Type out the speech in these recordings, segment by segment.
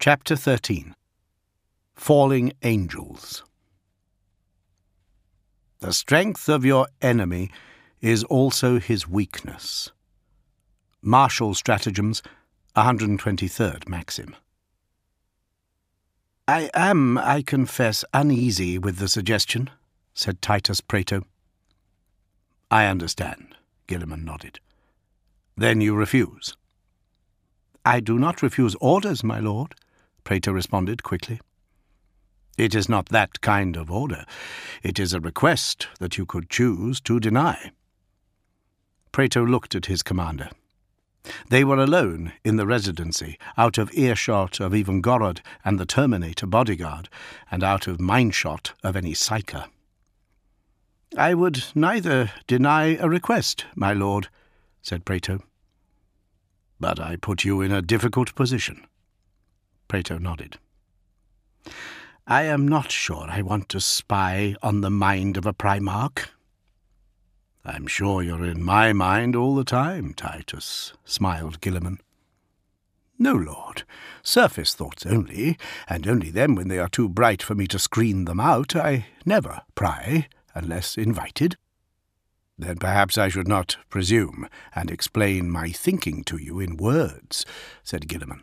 Chapter 13. Falling Angels. The strength of your enemy is also his weakness. Martial Stratagems, 123rd Maxim. I am, I confess, uneasy with the suggestion, said Titus Praeto. I understand, Gilliman nodded. Then you refuse? I do not refuse orders, my lord, Praeto responded quickly. It is not that kind of order. It is a request that you could choose to deny. Praeto looked at his commander. They were alone in the residency, out of earshot of even Gorod and the Terminator bodyguard, and out of mindshot of any psyker. I would neither deny a request, my lord, said Praeto. But I put you in a difficult position. Praeto nodded. I am not sure I want to spy on the mind of a Primarch. I'm sure you're in my mind all the time, Titus, smiled Gilliman. No, lord. Surface thoughts only, and only then when they are too bright for me to screen them out. I never pry, unless invited. Then perhaps I should not presume and explain my thinking to you in words, said Gilliman.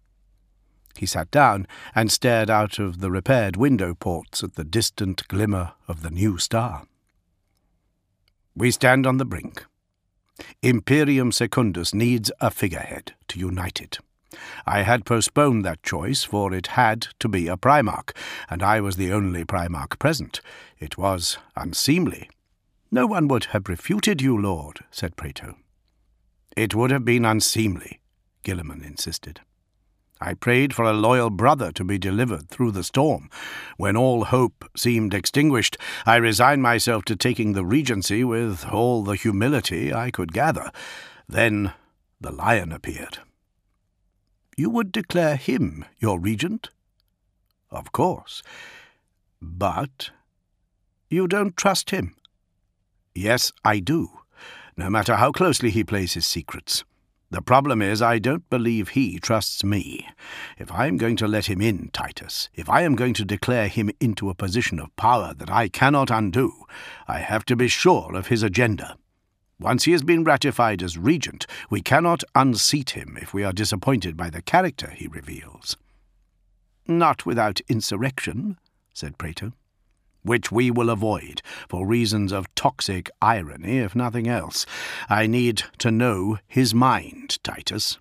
He sat down and stared out of the repaired window ports at the distant glimmer of the new star. We stand on the brink. Imperium Secundus needs a figurehead to unite it. I had postponed that choice, for it had to be a Primarch, and I was the only Primarch present. It was unseemly. No one would have refuted you, lord, said Praeto. It would have been unseemly, Gilliman insisted. I prayed for a loyal brother to be delivered through the storm. When all hope seemed extinguished, I resigned myself to taking the regency with all the humility I could gather. Then the lion appeared. You would declare him your regent? Of course. But you don't trust him? Yes, I do, no matter how closely he plays his secrets. The problem is I don't believe he trusts me. If I am going to let him in, Titus, if I am going to declare him into a position of power that I cannot undo, I have to be sure of his agenda. Once he has been ratified as regent, we cannot unseat him if we are disappointed by the character he reveals. Not without insurrection, said Praeto. Which we will avoid, for reasons of toxic irony, if nothing else. I need to know his mind, Titus.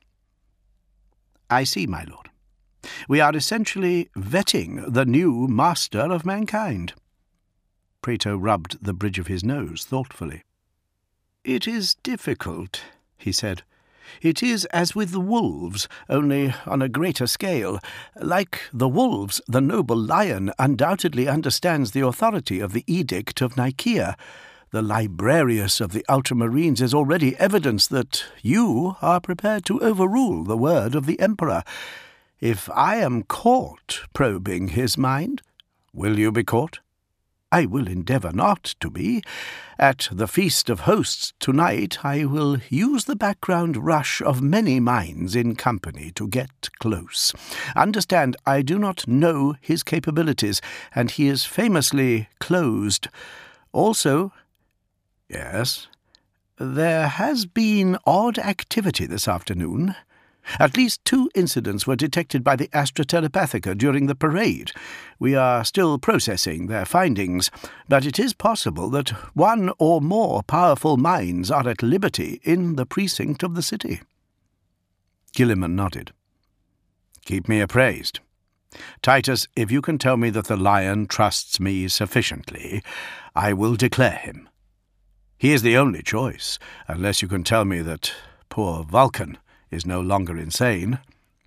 I see, my lord. We are essentially vetting the new master of mankind. Praeto rubbed the bridge of his nose thoughtfully. It is difficult, he said. It is as with the wolves, only on a greater scale. Like the wolves, the noble lion undoubtedly understands the authority of the Edict of Nicaea. The librarius of the Ultramarines is already evidence that you are prepared to overrule the word of the Emperor. If I am caught probing his mind, will you be caught? I will endeavour not to be. At the Feast of Hosts tonight I will use the background rush of many minds in company to get close. Understand, I do not know his capabilities, and he is famously closed. Also, yes, there has been odd activity this afternoon. At least 2 incidents were detected by the Astra Telepathica during the parade. We are still processing their findings, but it is possible that 1 or more powerful minds are at liberty in the precinct of the city. Gilliman nodded. Keep me appraised. Titus, if you can tell me that the lion trusts me sufficiently, I will declare him. He is the only choice, unless you can tell me that poor Vulcan is no longer insane.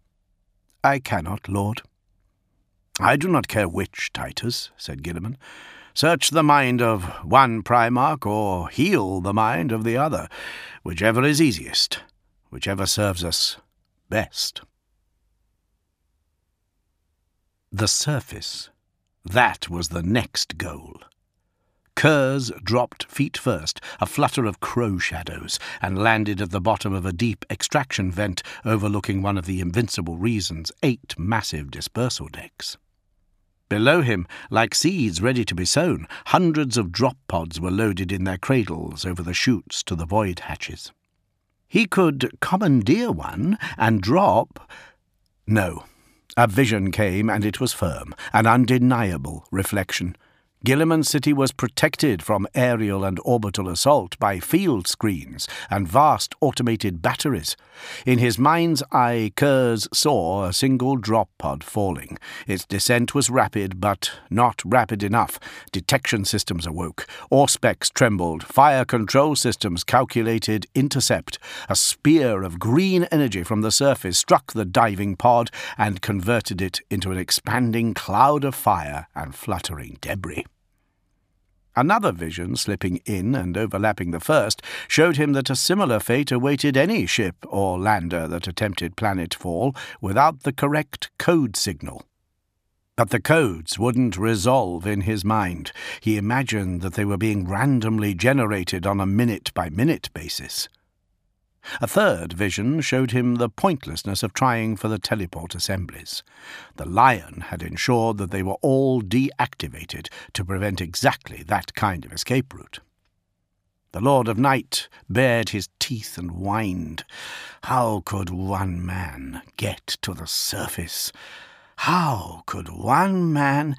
I cannot, lord. I do not care which, Titus, said Gilliman. Search the mind of one Primarch or heal the mind of the other, whichever is easiest, whichever serves us best. The surface. That was the next goal. Kurz dropped feet first, a flutter of crow shadows, and landed at the bottom of a deep extraction vent overlooking one of the Invincible Reason's 8 massive dispersal decks. Below him, like seeds ready to be sown, hundreds of drop pods were loaded in their cradles over the chutes to the void hatches. He could commandeer one and drop... No. A vision came, and it was firm, an undeniable reflection. Guilliman City was protected from aerial and orbital assault by field screens and vast automated batteries. In his mind's eye, Kurz saw a single drop pod falling. Its descent was rapid, but not rapid enough. Detection systems awoke. Auspex trembled. Fire control systems calculated intercept. A spear of green energy from the surface struck the diving pod and converted it into an expanding cloud of fire and fluttering debris. Another vision, slipping in and overlapping the first, showed him that a similar fate awaited any ship or lander that attempted planetfall without the correct code signal. But the codes wouldn't resolve in his mind. He imagined that they were being randomly generated on a minute-by-minute basis. A third vision showed him the pointlessness of trying for the teleport assemblies. The Lion had ensured that they were all deactivated to prevent exactly that kind of escape route. The Lord of Night bared his teeth and whined. How could one man get to the surface? How could one man...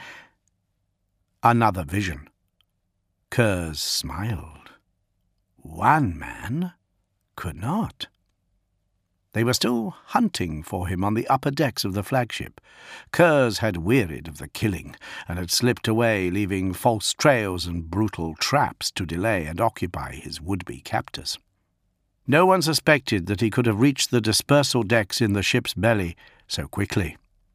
Another vision. Kurz smiled. One man could not. They were still hunting for him on the upper decks of the flagship. Kurz had wearied of the killing and had slipped away, leaving false trails and brutal traps to delay and occupy his would-be captors. No one suspected that he could have reached the dispersal decks in the ship's belly so quickly.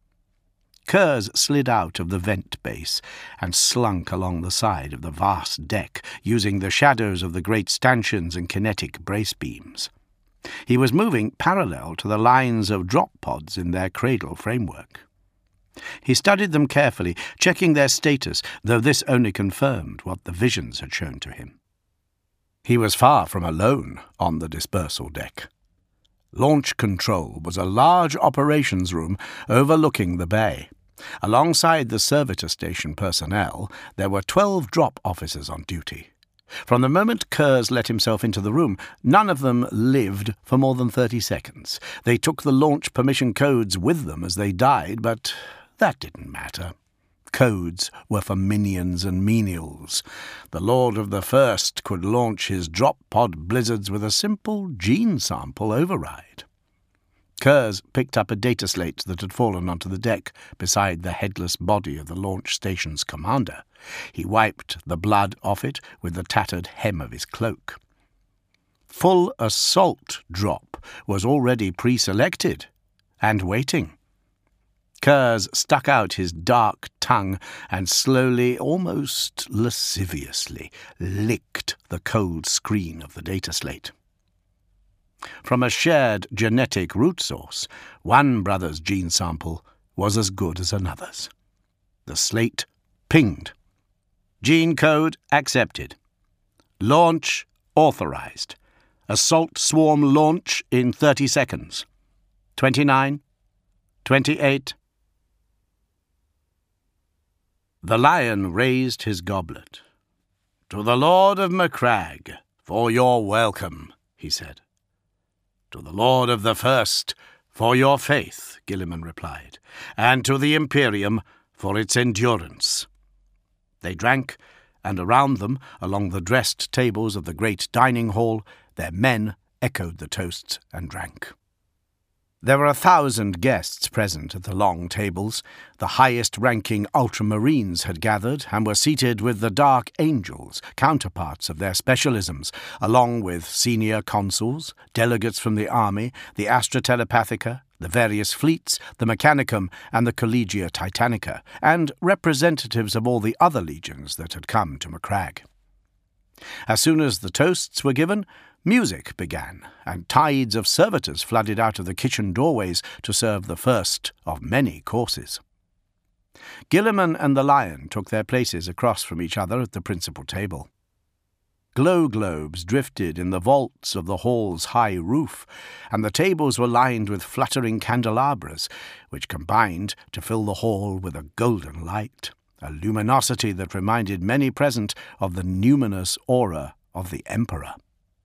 Kurz slid out of the vent base and slunk along the side of the vast deck, using the shadows of the great stanchions and kinetic brace beams. He was moving parallel to the lines of drop pods in their cradle framework. He studied them carefully, checking their status, though this only confirmed what the visions had shown to him. He was far from alone on the dispersal deck. Launch Control was a large operations room overlooking the bay. Alongside the servitor station personnel, there were 12 drop officers on duty. From the moment Kurz let himself into the room, none of them lived for more than 30 seconds. They took the launch permission codes with them as they died, but that didn't matter. Codes were for minions and menials. The Lord of the First could launch his drop-pod blizzards with a simple gene sample override. Kurz picked up a data slate that had fallen onto the deck beside the headless body of the launch station's commander. He wiped the blood off it with the tattered hem of his cloak. Full Assault Drop was already pre-selected and waiting. Kurz stuck out his dark tongue and slowly, almost lasciviously, licked the cold screen of the data slate. From a shared genetic root source, one brother's gene sample was as good as another's. The slate pinged. Gene code accepted. Launch authorized. Assault swarm launch in 30 seconds. 29, 28... The Lion raised his goblet. "To the Lord of Macragge, for your welcome," he said. "To the Lord of the First, for your faith," Guilliman replied, "and to the Imperium for its endurance." They drank, and around them, along the dressed tables of the great dining hall, their men echoed the toasts and drank. There were 1,000 guests present at the long tables. The highest-ranking ultramarines had gathered and were seated with the Dark Angels, counterparts of their specialisms, along with senior consuls, delegates from the army, the Astra Telepathica, the various fleets, the Mechanicum, and the Collegia Titanica, and representatives of all the other legions that had come to Macragge. As soon as the toasts were given, music began, and tides of servitors flooded out of the kitchen doorways to serve the first of many courses. Guilliman and the lion took their places across from each other at the principal table. Glow globes drifted in the vaults of the hall's high roof, and the tables were lined with fluttering candelabras, which combined to fill the hall with a golden light, a luminosity that reminded many present of the numinous aura of the Emperor.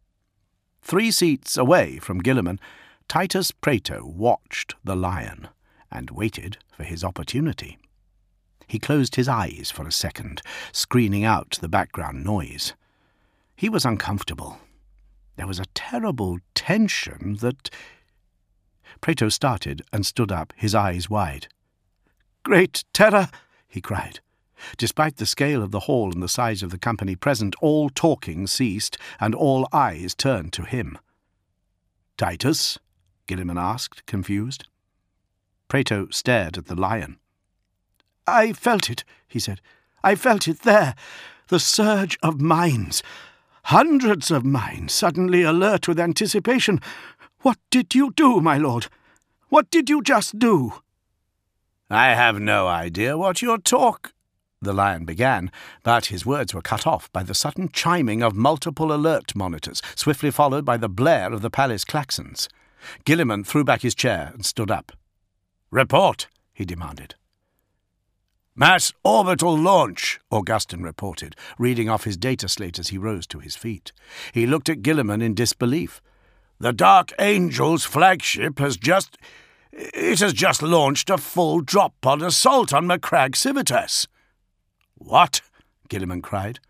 3 seats away from Guilliman, Titus Praeto watched the lion and waited for his opportunity. He closed his eyes for a second, screening out the background noise. He was uncomfortable. There was a terrible tension that... Praeto started and stood up, his eyes wide. "Great terror!" he cried. Despite the scale of the hall and the size of the company present, all talking ceased, and all eyes turned to him. "Titus?" Guilliman asked, confused. Praeto stared at the lion. "I felt it," he said. "I felt it there. The surge of minds. Hundreds of minds suddenly alert with anticipation. What did you do, my lord? What did you just do?" "I have no idea what you're the lion began, but his words were cut off by the sudden chiming of multiple alert monitors, swiftly followed by the blare of the palace klaxons. Guilliman threw back his chair and stood up. "Report," he demanded. "Mass orbital launch," Augustin reported, reading off his data slate as he rose to his feet. He looked at Guilliman in disbelief. "The Dark Angel's flagship has just launched a full drop-pod assault on Macragge Civitas." "What?" Guilliman cried.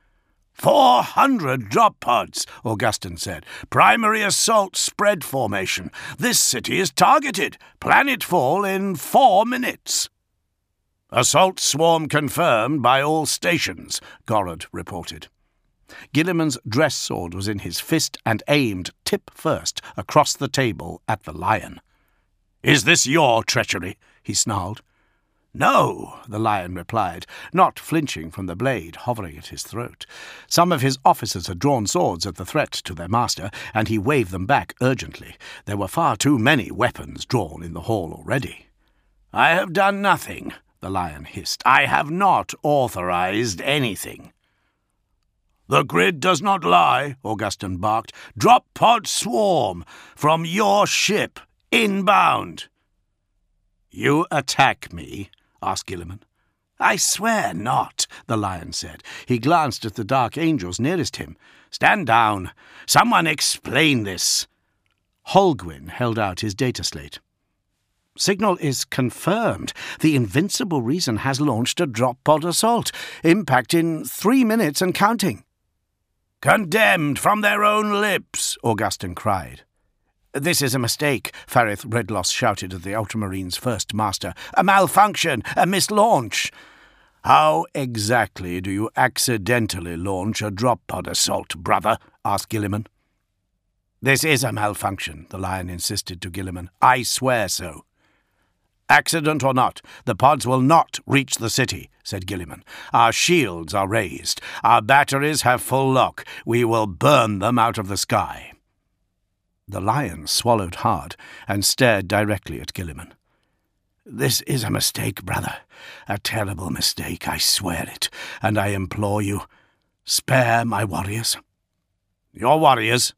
400 drop pods, Augustin said. "Primary assault spread formation. This city is targeted. Planetfall in 4 minutes." "Assault swarm confirmed by all stations," Gorod reported. Guilliman's dress sword was in his fist and aimed tip first across the table at the lion. "Is this your treachery?" he snarled. "No," the lion replied, not flinching from the blade hovering at his throat. Some of his officers had drawn swords at the threat to their master, and he waved them back urgently. There were far too many weapons drawn in the hall already. "I have done nothing," the lion hissed. "I have not authorized anything." "The grid does not lie," Augustin barked. "Drop pod swarm from your ship, inbound." "You attack me?" asked Guilliman. "I swear not," the lion said. He glanced at the dark angels nearest him. "Stand down. Someone explain this." Holguin held out his data slate. "Signal is confirmed. The Invincible Reason has launched a drop-pod assault. Impact in 3 minutes and counting." "Condemned from their own lips," Augustin cried. "This is a mistake," Farith Redloss shouted at the Ultramarines' first master. "A malfunction, a mislaunch." "How exactly do you accidentally launch a drop-pod assault, brother?" asked Guilliman. "This is a malfunction," the lion insisted to Guilliman. "I swear so." "Accident or not, the pods will not reach the city," said Guilliman. "Our shields are raised. Our batteries have full lock. We will burn them out of the sky." The lion swallowed hard and stared directly at Guilliman. "This is a mistake, brother. A terrible mistake, I swear it, and I implore you, spare my warriors." "Your warriors?"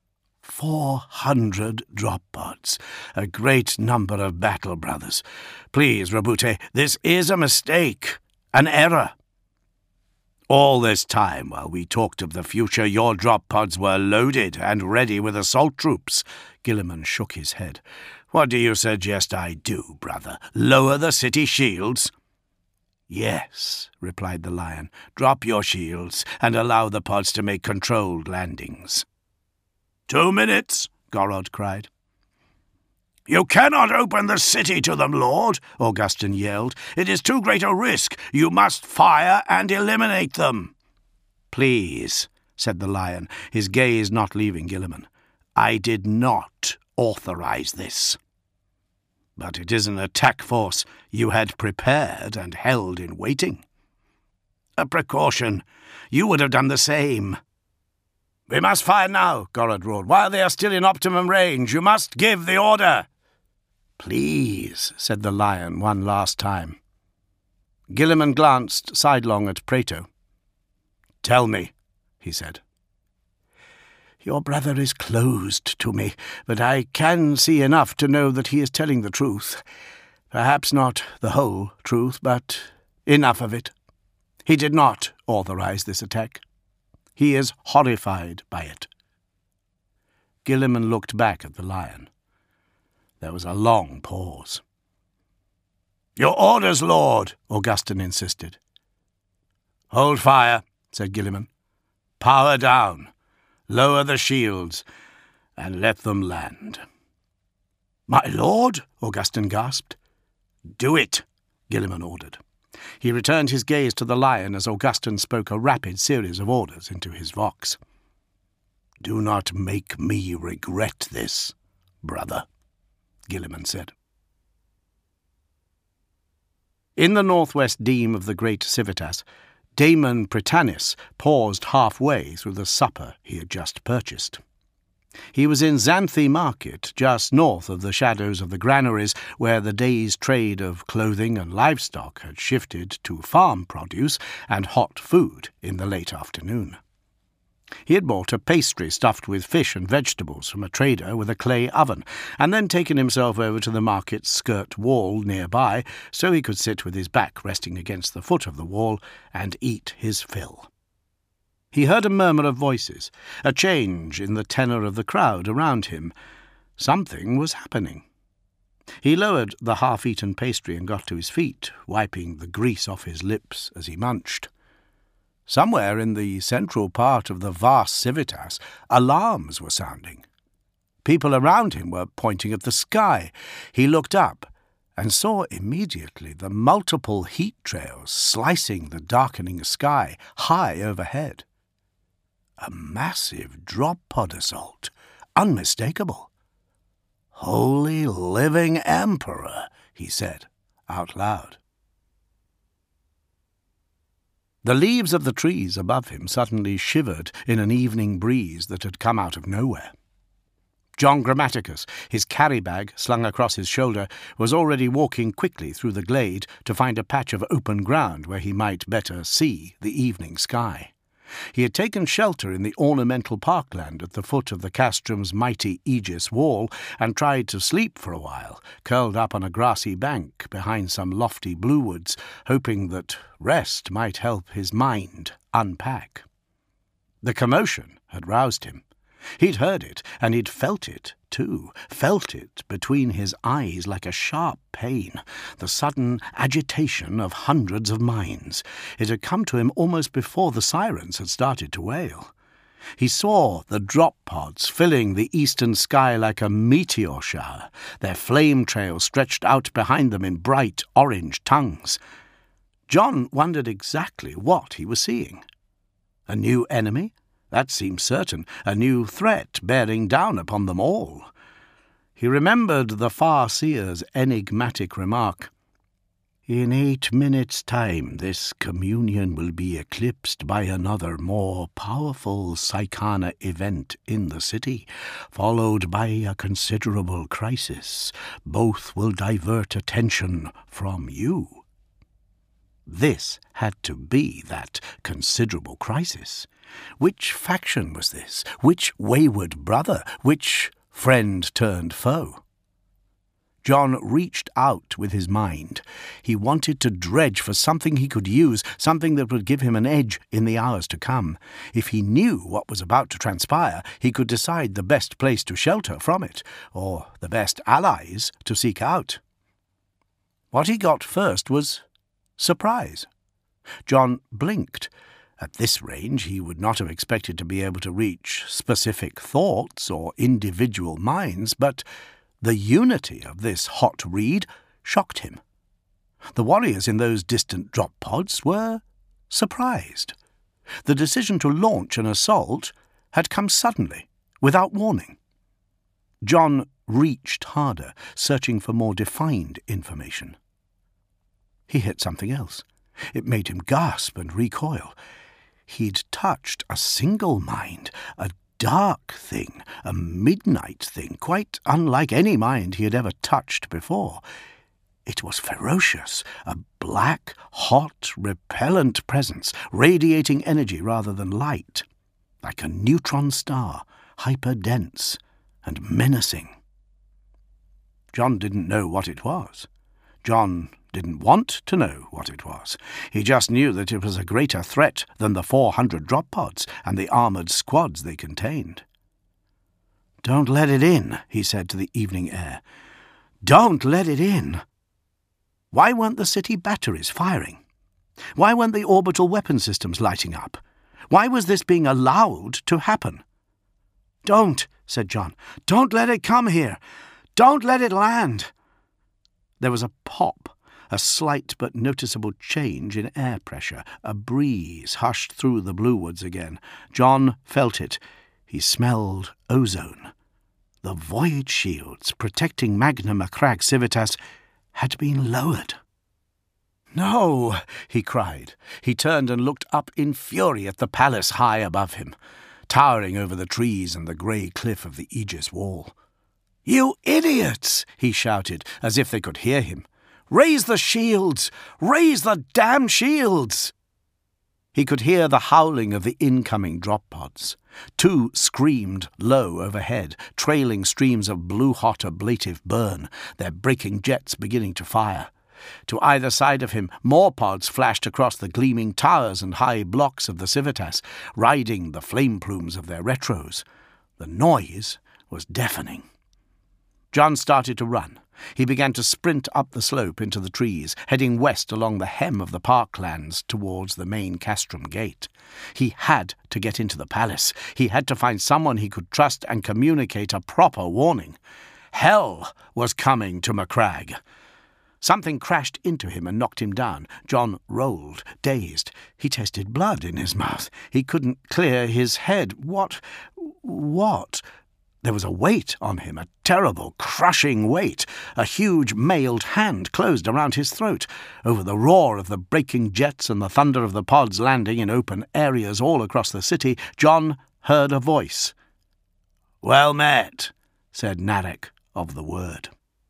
400 drop pods, a great number of battle brothers. Please, Rabute, this is a mistake, an error. All this time, while we talked of the future, your drop pods were loaded and ready with assault troops. Guilliman shook his head. "What do you suggest I do, brother? Lower the city shields?" "Yes," replied the lion. "Drop your shields and allow the pods to make controlled landings." 2 minutes, Gorod cried. "You cannot open the city to them, Lord," Augustin yelled. "It is too great a risk. You must fire and eliminate them." "Please," said the lion, his gaze not leaving Guilliman. "I did not authorize this." "But it is an attack force you had prepared and held in waiting." "A precaution. You would have done the same." "We must fire now," Gorod roared. "While they are still in optimum range, you must give the order." "Please," said the lion one last time. Gilliman glanced sidelong at Prato. "Tell me," he said. "Your brother is closed to me, but I can see enough to know that he is telling the truth. Perhaps not the whole truth, but enough of it. He did not authorize this attack. He is horrified by it." Gilliman looked back at the lion. There was a long pause. "Your orders, Lord," Augustin insisted. "Hold fire," said Gilliman. "Power down. Lower the shields, and let them land." "My lord," Augustin gasped. "Do it," Gilliman ordered. He returned his gaze to the lion as Augustin spoke a rapid series of orders into his vox. "Do not make me regret this, brother," Gilliman said. In the northwest deem of the great Civitas, Damon Prytanis paused halfway through the supper he had just purchased. He was in Xanthi Market, just north of the shadows of the granaries, where the day's trade of clothing and livestock had shifted to farm produce and hot food in the late afternoon. He had bought a pastry stuffed with fish and vegetables from a trader with a clay oven, and then taken himself over to the market's skirt wall nearby, so he could sit with his back resting against the foot of the wall and eat his fill. He heard a murmur of voices, a change in the tenor of the crowd around him. Something was happening. He lowered the half-eaten pastry and got to his feet, wiping the grease off his lips as he munched. Somewhere in the central part of the vast Civitas, alarms were sounding. People around him were pointing at the sky. He looked up and saw immediately the multiple heat trails slicing the darkening sky high overhead. A massive drop-pod assault, unmistakable. "Holy living Emperor," he said out loud. The leaves of the trees above him suddenly shivered in an evening breeze that had come out of nowhere. John Grammaticus, his carry-bag slung across his shoulder, was already walking quickly through the glade to find a patch of open ground where he might better see the evening sky. He had taken shelter in the ornamental parkland at the foot of the castrum's mighty aegis wall and tried to sleep for a while, curled up on a grassy bank behind some lofty bluewoods, hoping that rest might help his mind unpack. The commotion had roused him. He'd heard it, and he'd felt it, too, felt it between his eyes like a sharp pain, the sudden agitation of hundreds of minds. It had come to him almost before the sirens had started to wail. He saw the drop pods filling the eastern sky like a meteor shower, their flame trails stretched out behind them in bright orange tongues. John wondered exactly what he was seeing. A new enemy? That seemed certain, a new threat bearing down upon them all. He remembered the far-seer's enigmatic remark, "In 8 minutes' time this communion will be eclipsed by another more powerful Psychana event in the city, followed by a considerable crisis. Both will divert attention from you." This had to be that considerable crisis. Which faction was this? Which wayward brother? Which friend turned foe? John reached out with his mind. He wanted to dredge for something he could use, something that would give him an edge in the hours to come. If he knew what was about to transpire, he could decide the best place to shelter from it, or the best allies to seek out. What he got first was surprise. John blinked. At this range, he would not have expected to be able to reach specific thoughts or individual minds, but the unity of this hot reed shocked him. The warriors in those distant drop pods were surprised. The decision to launch an assault had come suddenly, without warning. John reached harder, searching for more defined information. He hit something else. It made him gasp and recoil. He'd touched a single mind, a dark thing, a midnight thing, quite unlike any mind he had ever touched before. It was ferocious, a black, hot, repellent presence, radiating energy rather than light, like a neutron star, hyper-dense and menacing. John didn't know what it was. John didn't want to know what it was. He just knew that it was a greater threat than the 400 drop pods and the armoured squads they contained. "Don't let it in," he said to the evening air. "Don't let it in." Why weren't the city batteries firing? Why weren't the orbital weapon systems lighting up? Why was this being allowed to happen? "Don't," said John. "Don't let it come here. Don't let it land." There was a pop, a slight but noticeable change in air pressure. A breeze hushed through the Blue Woods again. John felt it. He smelled ozone. The void shields protecting Magna Macragge Civitas had been lowered. "No!" he cried. He turned and looked up in fury at the palace high above him, towering over the trees and the grey cliff of the Aegis wall. "You idiots!" he shouted, as if they could hear him. "Raise the shields! Raise the damn shields!" He could hear the howling of the incoming drop pods. Two screamed low overhead, trailing streams of blue-hot ablative burn, their braking jets beginning to fire. To either side of him, more pods flashed across the gleaming towers and high blocks of the Civitas, riding the flame plumes of their retros. The noise was deafening. John started to run. He began to sprint up the slope into the trees, heading west along the hem of the parklands towards the main castrum gate. He had to get into the palace. He had to find someone he could trust and communicate a proper warning. Hell was coming to Macragge. Something crashed into him and knocked him down. John rolled, dazed. He tasted blood in his mouth. He couldn't clear his head. What? There was a weight on him, a terrible, crushing weight. A huge mailed hand closed around his throat. Over the roar of the braking jets and the thunder of the pods landing in open areas all across the city, John heard a voice. "Well met," said Narek of the Word.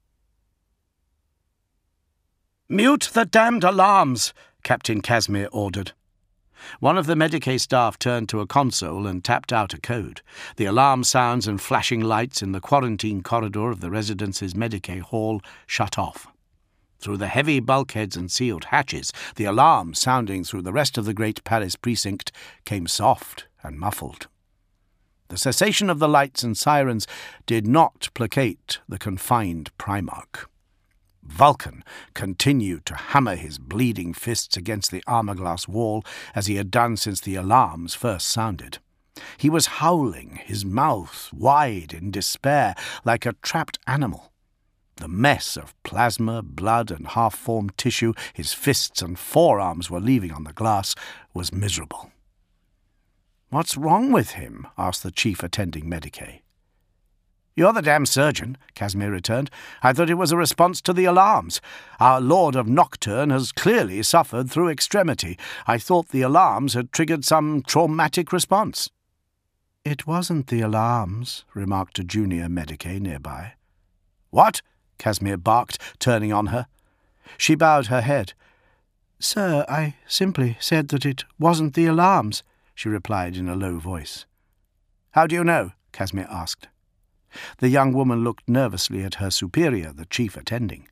"Mute the damned alarms," Captain Casimir ordered. One of the Medicae staff turned to a console and tapped out a code. The alarm sounds and flashing lights in the quarantine corridor of the residence's Medicae hall shut off. Through the heavy bulkheads and sealed hatches, the alarm sounding through the rest of the great palace precinct came soft and muffled. The cessation of the lights and sirens did not placate the confined Primarch. Vulcan continued to hammer his bleeding fists against the armour-glass wall as he had done since the alarms first sounded. He was howling, his mouth wide in despair, like a trapped animal. The mess of plasma, blood, and half-formed tissue his fists and forearms were leaving on the glass was miserable. "What's wrong with him?" asked the chief attending Medicae. "You're the damn surgeon," Casimir returned. "I thought it was a response to the alarms. Our Lord of Nocturne has clearly suffered through extremity. I thought the alarms had triggered some traumatic response." "It wasn't the alarms," remarked a junior Medicae nearby. "What?" Casimir barked, turning on her. She bowed her head. "Sir, I simply said that it wasn't the alarms," she replied in a low voice. "How do you know?" Casimir asked. The young woman looked nervously at her superior, the chief attending.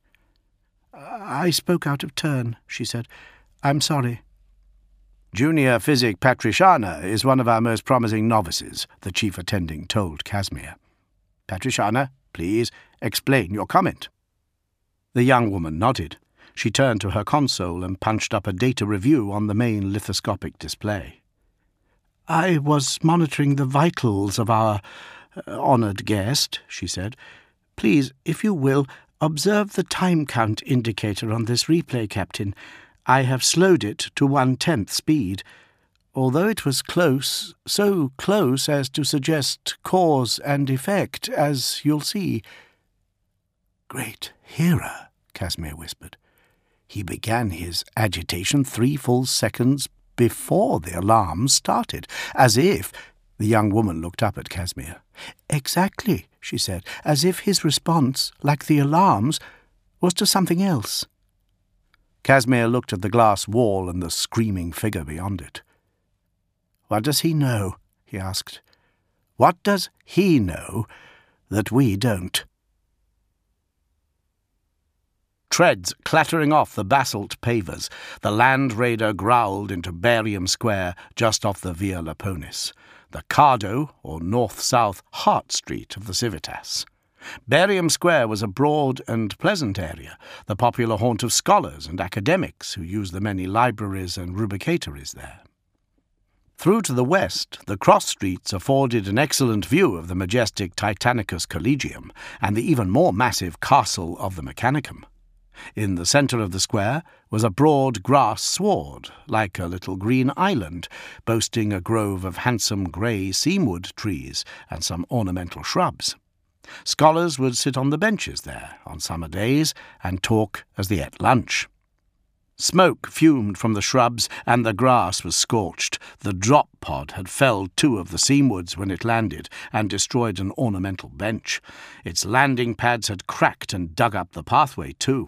"I spoke out of turn," she said. "I'm sorry." "Junior Physic Patriciana is one of our most promising novices," the chief attending told Casimir. "Patriciana, please explain your comment." The young woman nodded. She turned to her console and punched up a data review on the main lithoscopic display. "I was monitoring the vitals of our honoured guest," she said. "Please, if you will, observe the time count indicator on this replay, Captain. I have slowed it to 1/10 speed. Although it was close, so close as to suggest cause and effect, as you'll see." "Great Hera," Casimir whispered. He began his agitation 3 full seconds before the alarm started, as if— The young woman looked up at Casimir. "Exactly," she said, "as if his response, like the alarms, was to something else. Casimir looked at the glass wall and the screaming figure beyond it. "What does he know?" he asked. "What does he know that we don't?" Treads clattering off the basalt pavers, the Land Raider growled into Barium Square just off the Via Laponis, the Cardo, or north-south Hart Street of the Civitas. Barium Square was a broad and pleasant area, the popular haunt of scholars and academics who used the many libraries and rubricatories there. Through to the west, the cross streets afforded an excellent view of the majestic Titanicus Collegium and the even more massive castle of the Mechanicum. In the centre of the square was a broad grass sward, like a little green island, boasting a grove of handsome grey seamwood trees and some ornamental shrubs. Scholars would sit on the benches there on summer days and talk as they ate lunch. Smoke fumed from the shrubs and the grass was scorched. The drop pod had felled 2 of the seamwoods when it landed and destroyed an ornamental bench. Its landing pads had cracked and dug up the pathway too.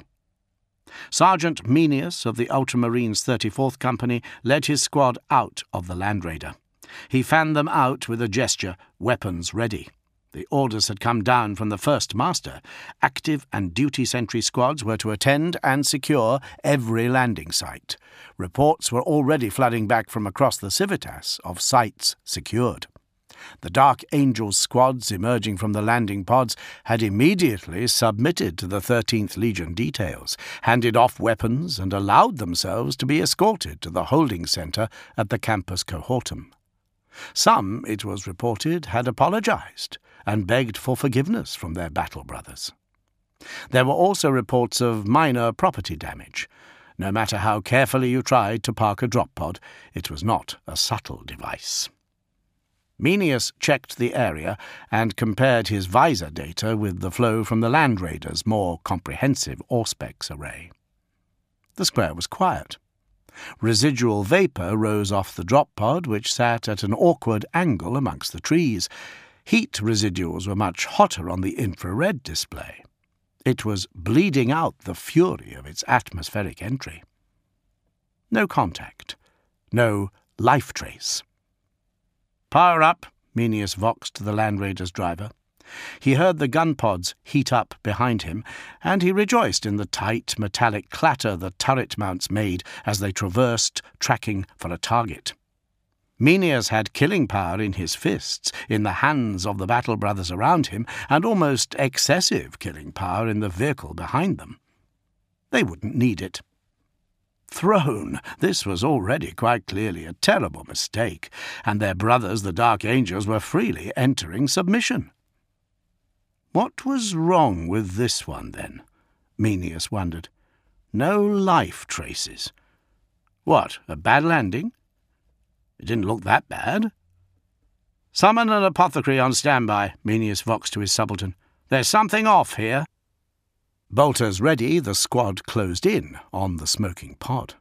Sergeant Menius of the Ultramarines 34th Company led his squad out of the Land Raider. He fanned them out with a gesture, weapons ready. The orders had come down from the First Master. Active and duty sentry squads were to attend and secure every landing site. Reports were already flooding back from across the Civitas of sites secured. The Dark Angels squads emerging from the landing pods had immediately submitted to the 13th Legion details, handed off weapons and allowed themselves to be escorted to the holding centre at the Campus Cohortum. Some, it was reported, had apologized and begged for forgiveness from their battle brothers. There were also reports of minor property damage. No matter how carefully you tried to park a drop pod, it was not a subtle device. Menius checked the area and compared his visor data with the flow from the Land Raider's more comprehensive Auspex array. The square was quiet. Residual vapour rose off the drop pod, which sat at an awkward angle amongst the trees. Heat residuals were much hotter on the infrared display. It was bleeding out the fury of its atmospheric entry. No contact. No life trace. "Power up," Menius voxed to the Land Raider's driver. He heard the gun pods heat up behind him, and he rejoiced in the tight, metallic clatter the turret mounts made as they traversed, tracking for a target. Menius had killing power in his fists, in the hands of the battle brothers around him, and almost excessive killing power in the vehicle behind them. They wouldn't need it. Throne, this was already quite clearly a terrible mistake, and their brothers, the Dark Angels, were freely entering submission. What was wrong with this one, then? Menius wondered. No life traces. What, a bad landing? It didn't look that bad. "Summon an apothecary on standby," Menius voxed to his subaltern. "There's something off here." Bolters ready, the squad closed in on the smoking pod.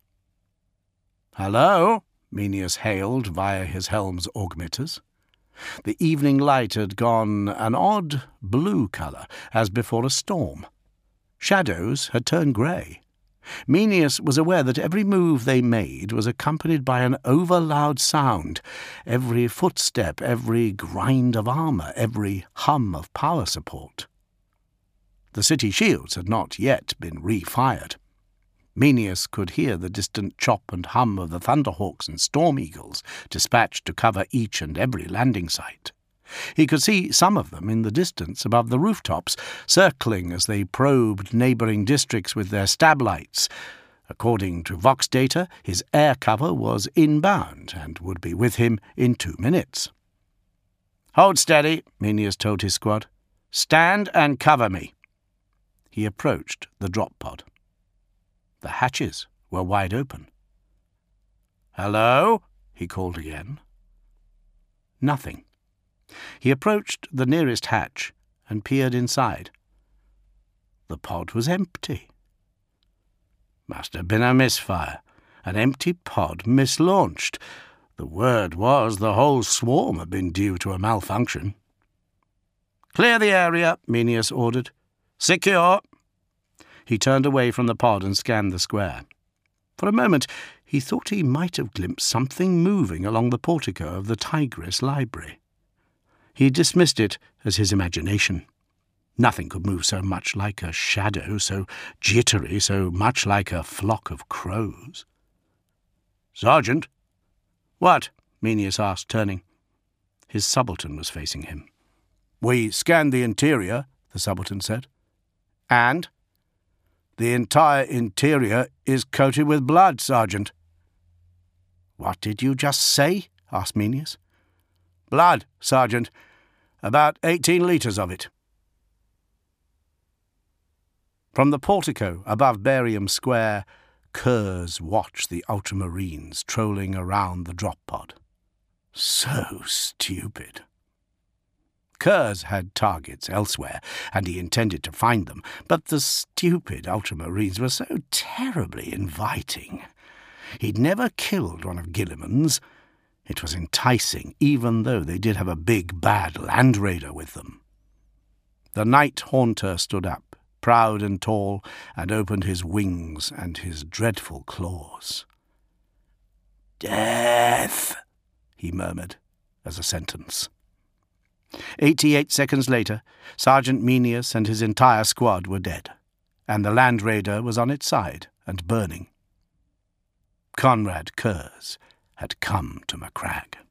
"Hello," Menius hailed via his helm's augmenters. The evening light had gone an odd blue colour, as before a storm. Shadows had turned grey. Menius was aware that every move they made was accompanied by an over-loud sound. Every footstep, every grind of armour, every hum of power support. The city shields had not yet been re-fired. Menius could hear the distant chop and hum of the Thunderhawks and Storm Eagles dispatched to cover each and every landing site. He could see some of them in the distance above the rooftops, circling as they probed neighbouring districts with their stab lights. According to Vox data, his air cover was inbound and would be with him in 2 minutes. "Hold steady," Menius told his squad. "Stand and cover me." He approached the drop pod. The hatches were wide open. "Hello?" he called again. Nothing. He approached the nearest hatch and peered inside. The pod was empty. Must have been a misfire. An empty pod mislaunched. The word was the whole swarm had been due to a malfunction. "Clear the area," Menius ordered. "Secure." He turned away from the pod and scanned the square. For a moment he thought he might have glimpsed something moving along the portico of the Tigris library. He dismissed it as his imagination. Nothing could move so much like a shadow, so jittery, so much like a flock of crows. "Sergeant?" "What?" Menius asked, turning. His subaltern was facing him. "We scanned the interior," the subaltern said. "And?" "The entire interior is coated with blood, Sergeant." "What did you just say?" asked Menius. "Blood, Sergeant. About 18 litres of it." From the portico above Barium Square, Kurz watched the ultramarines trolling around the drop pod. So stupid. Kurz had targets elsewhere, and he intended to find them, but the stupid ultramarines were so terribly inviting. He'd never killed one of Guilliman's. It was enticing, even though they did have a big, bad land raider with them. The night haunter stood up, proud and tall, and opened his wings and his dreadful claws. "Death," he murmured as a sentence. 88 seconds later, Sergeant Menius and his entire squad were dead, and the land raider was on its side and burning. Conrad Kurz had come to Macragge.